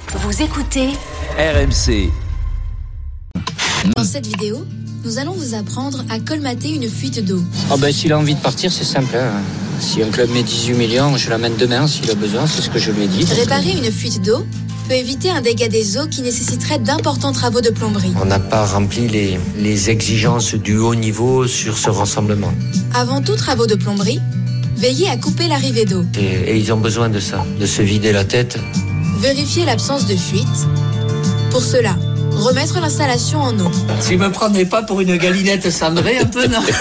Vous écoutez RMC. Dans cette vidéo, nous allons vous apprendre à colmater une fuite d'eau. S'il a envie de partir, c'est simple. Si un club met 18 millions, je l'amène demain s'il a besoin, c'est ce que je lui ai dit. Réparer une fuite d'eau peut éviter un dégât des eaux qui nécessiterait d'importants travaux de plomberie. On n'a pas rempli les exigences du haut niveau sur ce rassemblement. Avant tout travaux de plomberie, veillez à couper l'arrivée d'eau. Et ils ont besoin de ça, de se vider la tête. Vérifiez l'absence de fuite. Pour cela, remettre l'installation en eau. Tu me prendrais pas pour une galinette cendrée un peu, non?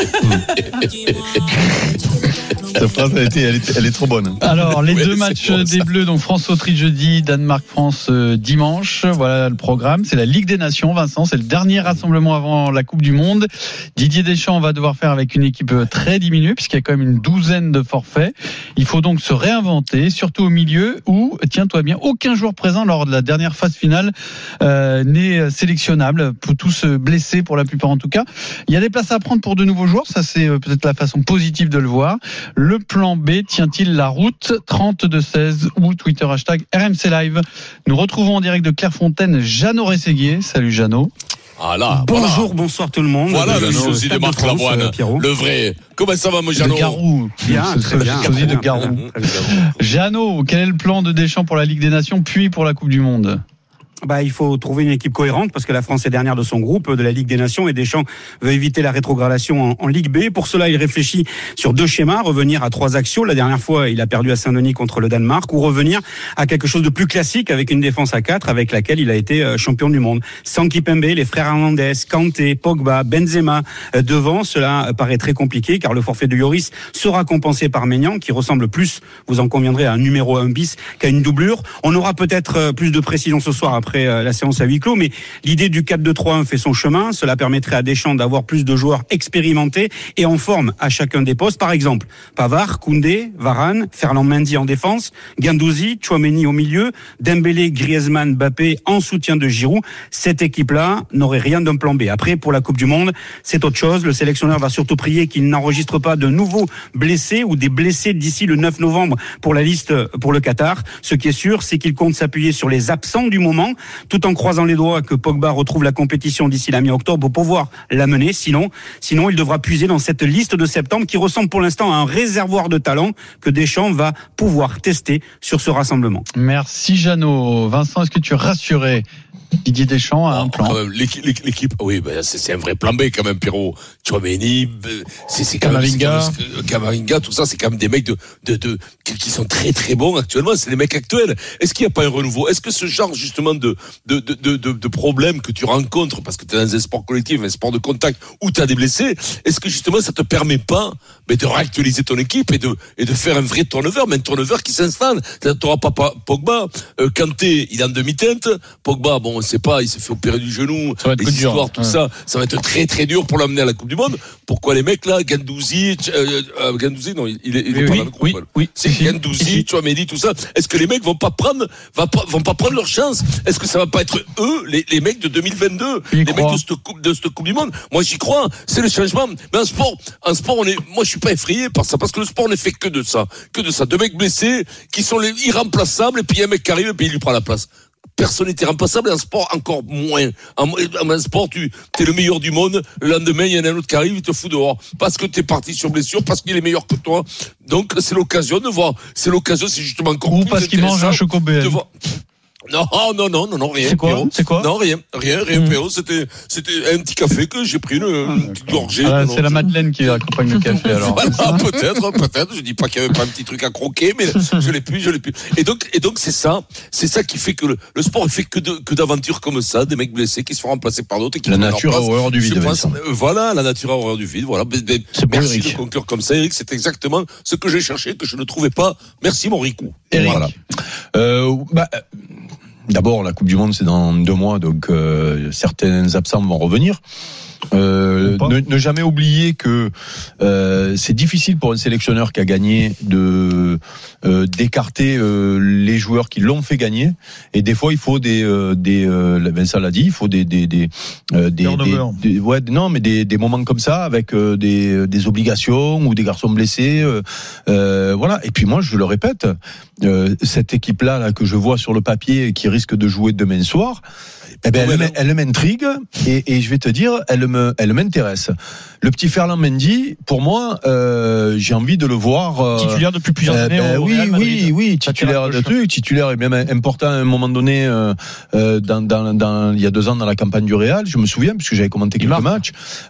Cette phrase, elle est trop bonne. Alors, les deux matchs des Bleus, donc France-Autriche jeudi, Danemark-France dimanche. Voilà le programme. C'est la Ligue des Nations, Vincent. C'est le dernier rassemblement avant la Coupe du Monde. Didier Deschamps va devoir faire avec une équipe très diminuée, puisqu'il y a quand même une douzaine de forfaits. Il faut donc se réinventer, surtout au milieu où, tiens-toi bien, aucun joueur présent lors de la dernière phase finale n'est sélectionnable. Pour tous blessés, pour la plupart en tout cas. Il y a des places à prendre pour de nouveaux joueurs. Ça, c'est peut-être la façon positive de le voir. Le plan B tient-il la route? 32-16 ou Twitter hashtag RMC Live. Nous retrouvons en direct de Clairefontaine Jeannot Rességuier. Salut Jeannot. Bonjour, voilà. Bonsoir tout le monde. Voilà le sosie de Marc Lavoine, le vrai. Comment ça va, mon Jeannot? De Garou. Bien, très bien. Le sosie de Garou. Jeannot, quel est le plan de Deschamps pour la Ligue des Nations puis pour la Coupe du Monde? Il faut trouver une équipe cohérente parce que la France est dernière de son groupe de la Ligue des Nations et Deschamps veut éviter la rétrogradation en Ligue B. Pour cela, il réfléchit sur deux schémas, revenir à 3 axiaux. La dernière fois, il a perdu à Saint-Denis contre le Danemark, ou revenir à quelque chose de plus classique avec une défense à 4 avec laquelle il a été champion du monde. Sans Kimpembe, les frères Hernandez, Kanté, Pogba, Benzema devant, cela paraît très compliqué car le forfait de Lloris sera compensé par Maignan qui ressemble plus, vous en conviendrez, à un numéro 1 bis qu'à une doublure. On aura peut-être plus de précision ce soir après la séance à huis clos, mais l'idée du 4-2-3-1 fait son chemin. Cela permettrait à Deschamps d'avoir plus de joueurs expérimentés et en forme à chacun des postes. Par exemple, Pavard, Koundé, Varane, Ferland Mendy en défense, Guendouzi, Tchouaméni au milieu, Dembélé, Griezmann, Mbappé en soutien de Giroud. Cette équipe-là n'aurait rien d'un plan B. Après, pour la Coupe du Monde, c'est autre chose. Le sélectionneur va surtout prier qu'il n'enregistre pas de nouveaux blessés ou des blessés d'ici le 9 novembre pour la liste pour le Qatar. Ce qui est sûr, c'est qu'il compte s'appuyer sur les absents du moment, tout en croisant les doigts que Pogba retrouve la compétition d'ici la mi-octobre pour pouvoir la mener. Sinon, il devra puiser dans cette liste de septembre qui ressemble pour l'instant à un réservoir de talent que Deschamps va pouvoir tester sur ce rassemblement. Merci Jeannot. Vincent, est-ce que tu es rassuré? Didier Deschamps a un plan. Quand même, l'équipe, oui, c'est un vrai plan B quand même, Pierrot. Tchouaméni, c'est quand même Camavinga, tout ça, c'est quand même des mecs qui sont très très bons actuellement. C'est les mecs actuels. Est-ce qu'il n'y a pas un renouveau? Est-ce que ce genre justement de problèmes que tu rencontres parce que tu es dans un sport collectif, un sport de contact où tu as des blessés, est-ce que justement ça te permet pas de réactualiser ton équipe et de faire un vrai turnover, mais un turnover qui s'installe? Tu n'auras pas Pogba, Kanté, il est en demi-teinte. Pogba, on sait pas, il s'est fait opérer du genou, les histoires, tout ça va être très très dur pour l'amener à la Coupe du Monde. Pourquoi les mecs là, Guendouzi, non, il est pas dans le groupe. Oui. C'est Guendouzi, Tchouaméni, tout ça. Est-ce que les mecs vont pas prendre leur chance? Est-ce que ça va pas être eux, les mecs de 2022, les mecs de cette Coupe du Monde? Moi j'y crois, c'est le changement. Mais en sport, moi je suis pas effrayé par ça, parce que le sport n'est fait que de ça. Deux mecs blessés qui sont les irremplaçables, et puis il y a un mec qui arrive et puis il lui prend la place. Personne n'est irremplaçable, en sport encore moins. En sport, tu es le meilleur du monde, le lendemain il y en a un autre qui arrive, il te fout dehors parce que t'es parti sur blessure, parce qu'il est meilleur que toi. Donc c'est l'occasion de voir, c'est justement encore ou parce qu'il mange un chocobé. Non, rien. C'est quoi? Non, rien, Pierrot. C'était un petit café que j'ai pris, une petite gorgée. C'est la Madeleine qui accompagne le café, alors. Voilà, peut-être. Je dis pas qu'il y avait pas un petit truc à croquer, mais je l'ai plus. Et donc, c'est ça qui fait que le sport est fait que d'aventures comme ça, des mecs blessés qui se font remplacer par d'autres et qui la nature a horreur du vide. Voilà, la nature a horreur du vide. Voilà. Merci de conclure comme ça, Eric. C'est exactement ce que j'ai cherché, que je ne trouvais pas. Merci, mon Ricou. Eric. Voilà. D'abord, la Coupe du Monde, c'est dans 2 mois, donc certains absents vont revenir. Ne jamais oublier que c'est difficile pour un sélectionneur qui a gagné d'écarter les joueurs qui l'ont fait gagner. Et des fois, il faut Vincent l'a dit, il faut des moments comme ça avec des obligations ou des garçons blessés. Voilà. Et puis moi, je le répète, cette équipe-là que je vois sur le papier qui risque de jouer demain soir, elle m'intrigue et je vais te dire, elle m'intéresse. Le petit Ferland Mendy, pour moi, j'ai envie de le voir titulaire depuis plusieurs années. Oui, titulaire de trucs, titulaire est même important à un moment donné. Il y a 2 ans dans la campagne du Real, je me souviens puisque j'avais commenté quelques matchs.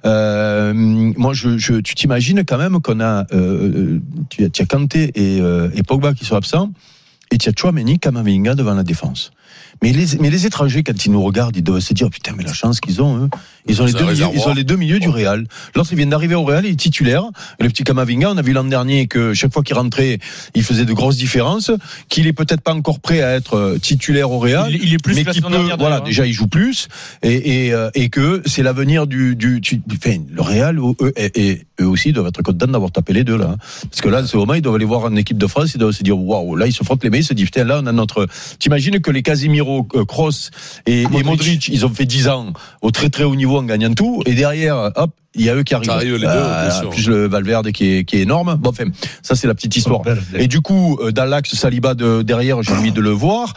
Moi, tu t'imagines quand même qu'on a, tu as Kanté et Pogba qui sont absents, et tu as Tchouaméni, Camavinga devant la défense. Mais les étrangers, quand ils nous regardent, ils doivent se dire putain, mais la chance qu'ils ont, eux. Ils ont les deux milieux du Real. Lorsqu'ils viennent d'arriver au Real, il est titulaire. Le petit Camavinga, on a vu l'an dernier que chaque fois qu'il rentrait, il faisait de grosses différences. Qu'il est peut-être pas encore prêt à être titulaire au Real. Il est plus mais qu'il peut, voilà, déjà il joue plus et que c'est l'avenir le Real et eux aussi doivent être contents d'avoir tapé les deux là. Parce que là, c'est au moins ils doivent aller voir en équipe de France, ils doivent se dire waouh, là ils se frottent les mains, ils se disent putain, là on a notre. T'imagines que les Casemiro, Kroos et Modric, ils ont fait 10 ans au très très haut niveau en gagnant tout, et derrière, hop, il y a eux qui arrivent. Ça arrive les deux, plus le Valverde qui est énorme. Bon, enfin, ça c'est la petite histoire. Et du coup, dans l'axe Saliba derrière, j'ai envie de le voir.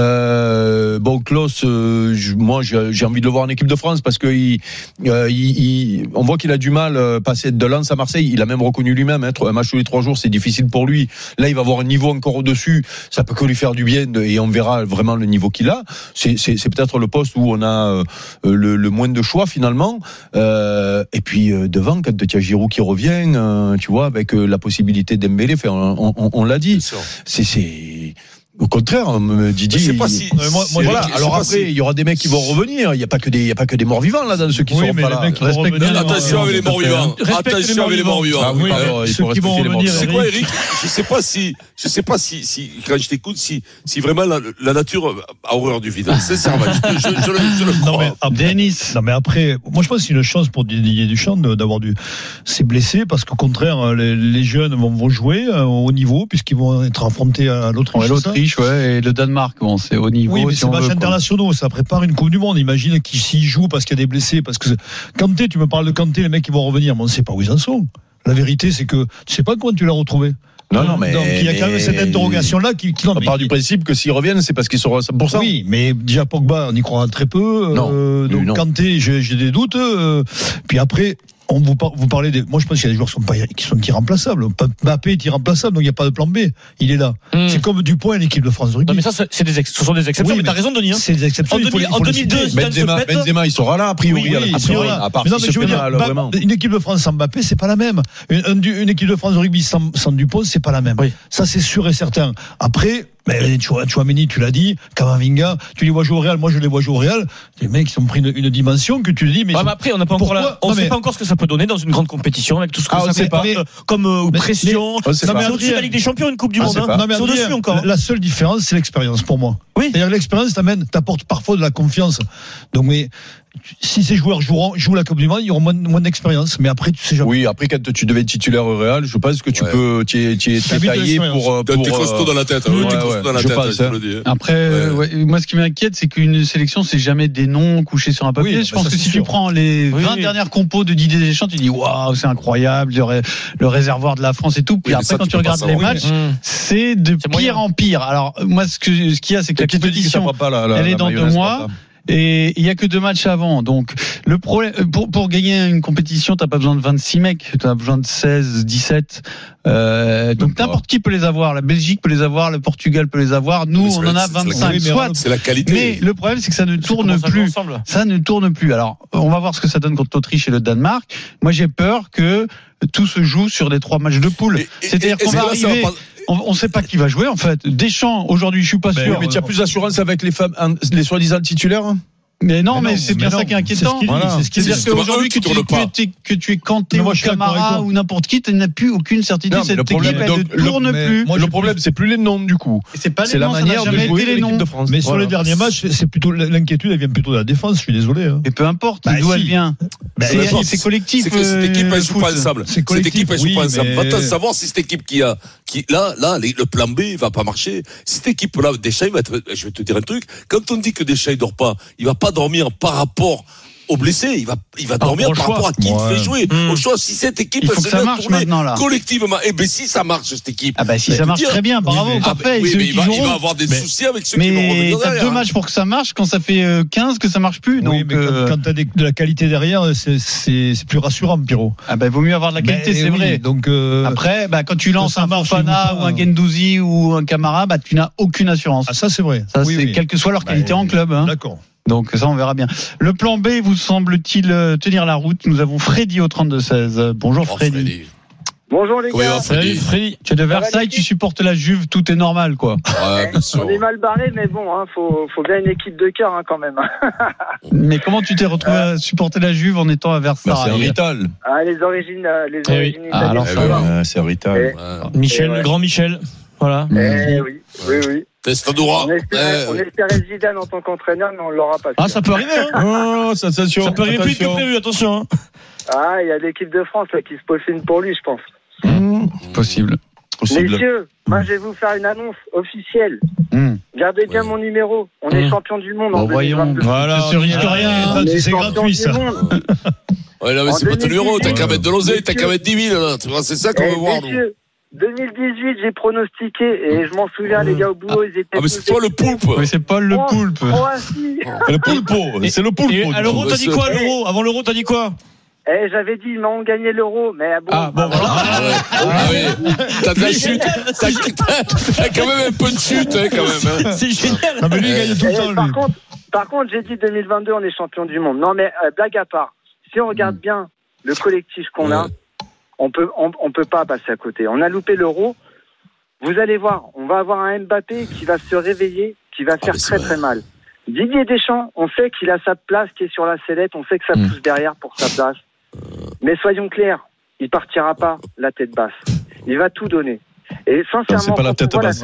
Klose, moi j'ai envie de le voir en équipe de France parce que on voit qu'il a du mal passer de Lens à Marseille. Il a même reconnu lui-même, un match tous les 3 jours, c'est difficile pour lui. Là, il va avoir un niveau encore au-dessus. Ça peut que lui faire du bien et on verra vraiment le niveau qu'il a. C'est peut-être le poste où on a le moins de choix finalement. Et puis devant, quand tu as Giroud qui revient, tu vois, avec la possibilité d'Embélé, on l'a dit. C'est au contraire, Didier. Je sais pas si. Voilà. Alors après, il y aura des mecs qui vont revenir. Il y a pas que des morts vivants là dans ceux qui sont pas là. Attention avec les morts vivants. Attention avec les morts vivants. Ah oui, ceux qui vont revenir. C'est quoi, Eric? Je sais pas si quand je t'écoute, si vraiment la nature a horreur du vide. Sincèrement, je le crois. Denis. Non mais après, moi je pense que c'est une chance pour Didier Deschamps d'avoir s'est blessé parce qu'au contraire, les jeunes vont jouer au niveau puisqu'ils vont être affrontés à l'Autriche. Et le Danemark, bon, c'est au niveau. Oui, mais c'est matchs internationaux, ça prépare une Coupe du Monde. Imagine qui s'y joue parce qu'il y a des blessés. Parce que Kanté, tu me parles de Kanté, les mecs qui vont revenir, mais on ne sait pas où ils en sont. La vérité, c'est que tu sais pas comment tu l'as retrouvé. Non, mais. Donc, il y a quand même cette interrogation-là on part du principe que s'ils reviennent, c'est parce qu'ils seront à 100%. Oui, mais déjà Pogba, on y croira très peu. Donc Kanté, j'ai des doutes. Puis après. Vous parlez moi je pense qu'il y a des joueurs qui sont irremplaçables. Mbappé est irremplaçable, donc il n'y a pas de plan B. Il est là. C'est comme Dupont à l'équipe de France de rugby. Non, mais ça, ce sont des exceptions. Oui, mais t'as raison, Denis. C'est des exceptions. En 2002, Benzema, il sera là, a priori. À part si je veux dire, une équipe de France sans Mbappé, c'est pas la même. Une équipe de France de rugby sans Dupont, c'est pas la même. Oui. Ça, c'est sûr et certain. Après, mais Tchouaméni, tu l'as dit, Camavinga, tu les vois jouer au Real, moi je les vois jouer au Real. Les mecs, ils ont pris une dimension que tu dis, mais. Après, on n'a pas encore on sait pas encore ce que ça peut donner dans une grande compétition avec tout ce que ça fait comme pression. C'est au-dessus de la Ligue des Champions, une Coupe du Monde. C'est au-dessus encore. La seule différence, c'est l'expérience pour moi. Oui. C'est-à-dire l'expérience t'apporte parfois de la confiance. Donc, mais. Si ces joueurs jouent la Coupe du Monde, ils auront moins d'expérience. Mais après, tu sais jamais. Oui, après, quand tu devais être titulaire au Real, je pense que tu peux, tu es taillé pour. T'es costaud dans la tête. Après, moi, ce qui m'inquiète, c'est qu'une sélection, c'est jamais des noms couchés sur un papier. Je pense que si tu prends les 20 dernières compos de Didier Deschamps, tu dis waouh, c'est incroyable, le réservoir de la France et tout. Puis après, quand tu regardes les matchs, c'est de pire en pire. Alors, moi, ce qu'il y a, c'est que la compétition, elle est dans 2 mois. Et il y a que 2 matchs avant. Donc, le problème, pour gagner une compétition, t'as pas besoin de 26 mecs. T'as besoin de 16, 17. Donc, n'importe qui peut les avoir. La Belgique peut les avoir. Le Portugal peut les avoir. Nous, on en a 25. C'est la qualité. Mais le problème, c'est que ça ne tourne plus. Ça ne tourne plus. Alors, on va voir ce que ça donne contre l'Autriche et le Danemark. Moi, j'ai peur que tout se joue sur des 3 matchs de poule. C'est-à-dire qu'on va arriver. On ne sait pas qui va jouer en fait. Deschamps aujourd'hui, je suis pas sûr. Mais tu as plus d'assurance avec les soi-disant titulaires. Mais non, mais c'est bien ça qui est inquiétant. C'est-à-dire qu'aujourd'hui, que tu es Kanté ou Camara ou n'importe qui, tu n'as plus aucune certitude. Cette équipe, elle ne tourne plus. Le problème, c'est plus les noms du coup. C'est la manière de jouer l'équipe de France. Mais sur les derniers matchs, c'est plutôt l'inquiétude, elle vient plutôt de la défense. Je suis désolé. Et peu importe d'où elle vient. C'est collectif. C'est que cette équipe, elle joue pas ensemble. Cette équipe, elle joue pas ensemble. Va-t-on savoir si cette équipe là, le plan B, va pas marcher. Si cette équipe-là, Deschamps, je vais te dire un truc. Quand on dit que Deschamps, il dort pas, il va pas dormir par rapport au blessé, il va dormir par rapport à qui il fait jouer. Au choix, si cette équipe il faut que ça marche maintenant là. Collectivement, si ça marche cette équipe. Si ça marche très bien, bravo, parfait. Il va avoir des soucis avec ceux qui vont revenir derrière. Mais t'as 2 matchs pour que ça marche quand ça fait 15 que ça marche plus. Donc quand t'as de la qualité derrière, c'est plus rassurant, Pierrot. Vaut mieux avoir de la qualité, c'est vrai. Donc après, quand tu lances un Fofana ou un Guendouzi ou un Camara, tu n'as aucune assurance. Ça c'est vrai. Ça c'est quelle que soit leur qualité en club. D'accord. Donc ça, on verra bien. Le plan B vous semble-t-il tenir la route? Nous avons Freddy au 32-16. Bonjour Freddy. Bonjour les gars. Salut Freddy. Tu es de Versailles, tu supportes la Juve, tout est normal quoi. On est mal barré, mais bon, faut bien une équipe de cœur quand même. Mais comment tu t'es retrouvé à supporter la Juve en étant à Versailles? C'est un Rital. Les origines. Alors c'est un Rital. Michel, le grand Michel. Voilà. Oui. Testadora. On espérait Zidane en tant qu'entraîneur, mais on l'aura pas. Ça peut arriver. Sensation. Ça peut arriver plus que prévu. Attention. Il y a l'équipe de France qui se peaufine pour lui, je pense. Possible. Messieurs, moi je vais vous faire une annonce officielle. Gardez bien mon numéro. On est champion du monde en 2022. Voilà, c'est rien. C'est gratuit ça. Ouais, là, mais c'est pas ton numéro. T'as qu'à mettre de l'oseille, t'as qu'à mettre 10 000. Là. Tu vois, c'est ça qu'on veut voir, nous. 2018, j'ai pronostiqué et je m'en souviens, les gars au boulot, ils étaient. Mais c'est toi le poulpe. Oui, c'est Paul le poulpe. Le poulpeau. C'est le poulpeau. À l'euro, t'as dit quoi, l'euro? Avant l'euro, t'as dit quoi? J'avais dit, ils m'ont gagné l'euro, mais bon. Oui. T'as de la chute. T'as quand même un peu de chute, quand même. C'est génial. Non, mais lui, il gagne tout le temps, lui. Par contre, j'ai dit 2022, on est champion du monde. Non, mais blague à part, si on regarde bien le collectif qu'on a, on peut pas passer à côté. On a loupé l'euro. Vous allez voir, on va avoir un Mbappé qui va se réveiller, qui va faire très très mal. Didier Deschamps, on sait qu'il a sa place qui est sur la sellette, on sait que ça pousse derrière pour sa place. Mais soyons clairs, il partira pas la tête basse. Il va tout donner. Et sincèrement, c'est pas la tête basse.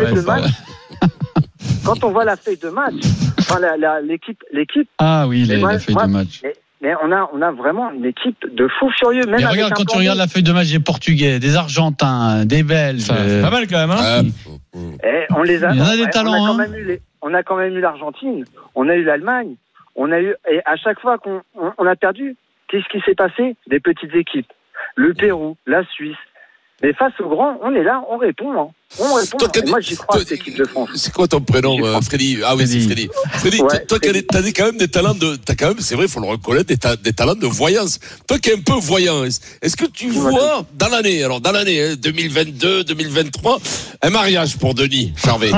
Quand on voit la feuille de match, l'équipe. Ah oui, la feuille de match. Mais on a vraiment une équipe de fous furieux. Même regarde, quand tu regardes la feuille de match des Portugais, des Argentins, des Belges. Pas mal quand même. On les a. Il y en a des talents. On a quand même eu l'Argentine, on a eu l'Allemagne, et à chaque fois qu'on a perdu, qu'est-ce qui s'est passé? Des petites équipes. Le Pérou, la Suisse. Mais face aux grands, on est là, on répond. Moi, j'y crois à cette équipe de France. C'est quoi ton prénom, Freddy? Ah oui, c'est Freddy. Freddy, toi, t'as quand même des talents t'as quand même, c'est vrai, il faut le reconnaître, des talents de voyance. Toi qui es un peu voyant, est-ce que tu vois, dans l'année, 2022, 2023, un mariage pour Denis Charvet?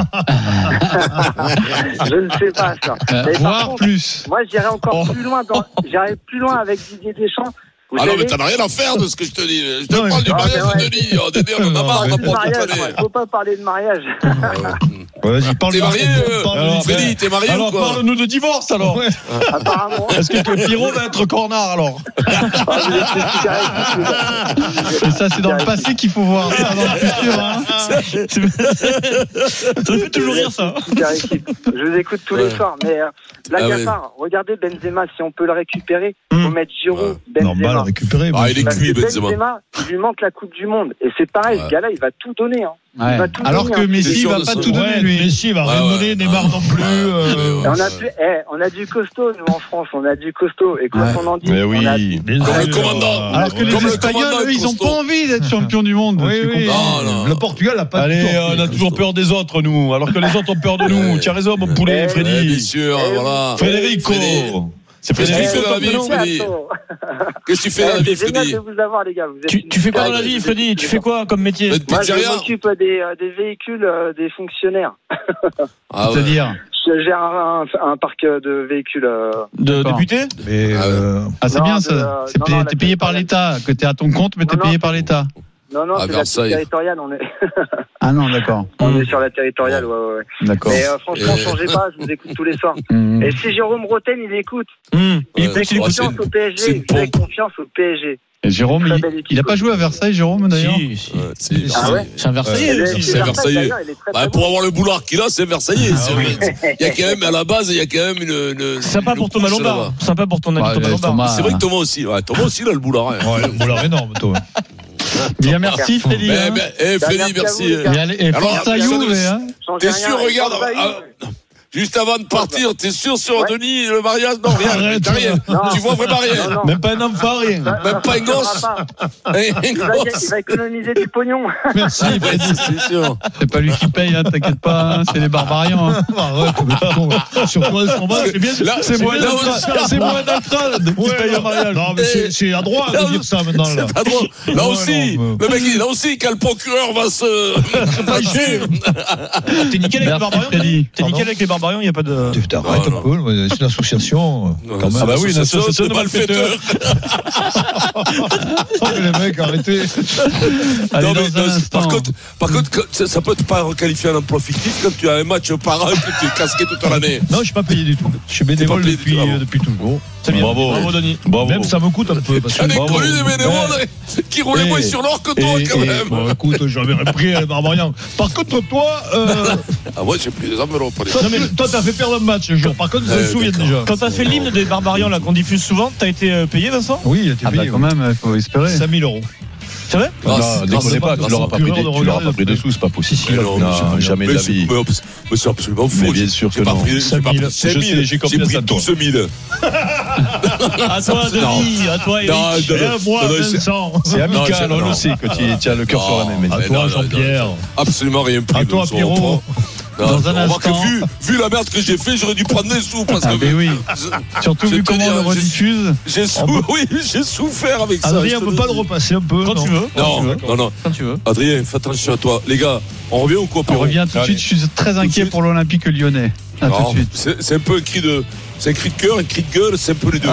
Je ne sais pas, ça. Voire plus. Moi, j'irais encore j'irais plus loin avec Didier Deschamps. Non, mais t'en as rien à faire de ce que je te dis. Je te parle du mariage de Denis. On en a marre, on va prendre toute l'année. Il faut pas parler de mariage. Vas-y, parle. T'es marié, Freddy, t'es marié ou quoi? Parle-nous de divorce, alors. Apparemment. Est-ce que Pierrot va être cornard, alors? Et ça, c'est dans le passé qu'il faut voir. Pas dans le futur, Ça fait toujours rire, ça. Je vous écoute tous les soirs, mais blague à part, regardez Benzema, si on peut le récupérer, faut mettre Giroud, Benzema. Récupérer. Il est cuit, Benzema. Il lui manque la Coupe du Monde. Et c'est pareil, ce gars-là, il va tout donner. Alors que Messi va pas tout donner, lui. Messi va rien donner, Neymar non plus. On a du costaud, nous, en France. On a du costaud. Et quand on en dit. Mais oui. Comme le commandant. Alors que les Espagnols, eux, ils ont pas envie d'être champions du monde. Oui. Le Portugal n'a pas. Allez, on a toujours peur des autres, nous. Alors que les autres ont peur de nous. Tu as raison, mon poulet, Freddy. Bien sûr, voilà. Federico. C'est Qu'est-ce que tu fais dans la vie, Freddy? Qu'est-ce que tu fais dans la vie, Freddy? C'est génial de vous avoir, les gars. Tu fais quoi dans la vie, Freddy? Tu fais quoi comme métier? Moi, je m'occupe des véhicules des fonctionnaires. C'est-à-dire? Je gère un parc de véhicules. De députés? C'est bien ça. T'es payé par l'État, que t'es à ton compte, mais t'es payé par l'État. Non, c'est la territoriale, on est. Ah non, d'accord. On est sur la territoriale, ouais. D'accord. Mais franchement, changez pas, je vous écoute tous les soirs. Et si Jérôme Roten, il écoute, il fait confiance au PSG. Il fait confiance au PSG. Et Jérôme, il n'a pas joué à Versailles, Jérôme, d'ailleurs. Si. Ah ouais. C'est un Versaillais. C'est un Versaillais. Pour avoir le boulard qu'il a, c'est Versaillais. Il y a quand même, à la base, il y a quand même une. Sympa pour Thomas Lombard. Sympa pour ton ami Thomas Lombard. C'est vrai que Thomas aussi. Thomas aussi, il a le boulard. Le boulard énorme, Thomas. Bien, merci, Freddy. Freddy, merci. Et Forza Juve, t'es sûr, regarde. Juste avant de partir, t'es sûr sur Denis, le mariage? Non, rien, t'as rien. Tu vois vraiment rien. Non. Même pas un enfant, rien. Même pas un gosse. Il va économiser du pognon. Merci, c'est sûr. C'est pas lui qui paye, t'inquiète pas, c'est les barbarians. Arrête, mais pardon. Sur quoi ce combat, c'est bien. C'est moi d'Altra qui paye un mariage. Non, mais c'est à droit de dire ça maintenant. C'est à droit. Là aussi, le mec, là aussi, quand le procureur va se fâcher. T'es nickel avec les barbarians? T'es nickel avec les barbarians? Il n'y a pas de. Arrête un peu, c'est une association. Quand même. Ah bah oui, une association de malfaiteurs. Les mecs, arrêtez. Par contre, ça peut pas requalifier un emploi fictif quand tu as un match par an et que tu es casqué toute l'année. Non, je suis pas payé du tout. Je suis bénévole depuis toujours. C'est bien. Bravo, Denis. Même ça me coûte un peu. J'en ai connu des bénévoles qui roulaient moins sur l'or que toi, quand même. Bon, écoute, j'avais repris les barbarians. Par contre, toi. Ah, ouais, j'ai pris des enveloppes. Toi, t'as fait perdre un match un jour. Par contre, je me souviens déjà. Quand t'as fait l'hymne des barbarians là qu'on diffuse souvent, t'as été payé, Vincent? Oui, il a été payé. Quand même, il faut espérer. 5 000 €. C'est vrai? Non, déconnez pas, tu l'auras pas pris dessous, c'est pas possible. Non, jamais de la vie. Mais c'est absolument faux. Mais bien sûr que non. J'ai pris 12 000. À toi, Denis, à toi, Eric. Moi, Vincent. C'est amical, on le sait que tu as le cœur sur la même. À toi, Jean-Pierre. Absolument rien pris. À toi, Pierrot. Dans un instant. Vu la merde que j'ai fait, j'aurais dû prendre des sous. Parce que oui. Surtout vu comment on le rediffuse. J'ai souffert avec ça. Adrien, on peut pas le repasser un peu? Quand tu veux. Non. Quand tu veux. Adrien, fais attention à toi. Les gars, on revient ou quoi? On revient tout de suite. Je suis très inquiet pour l'Olympique lyonnais. Tout de suite. C'est un peu un cri de. C'est un cri de cœur, un cri de gueule, c'est un peu les deux.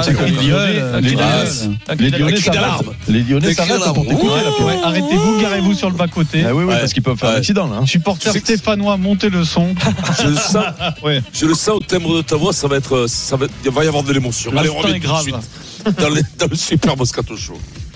Les Lyonnais s'arrêtent pour t'écouter. Arrêtez-vous, garez-vous sur le bas-côté. Oui, parce qu'ils peuvent faire un accident là. Supporters stéphanois, montez le son. Je le sens au timbre de ta voix, il va y avoir de l'émotion. Allez, on revient tout de suite dans le Super Moscato Show.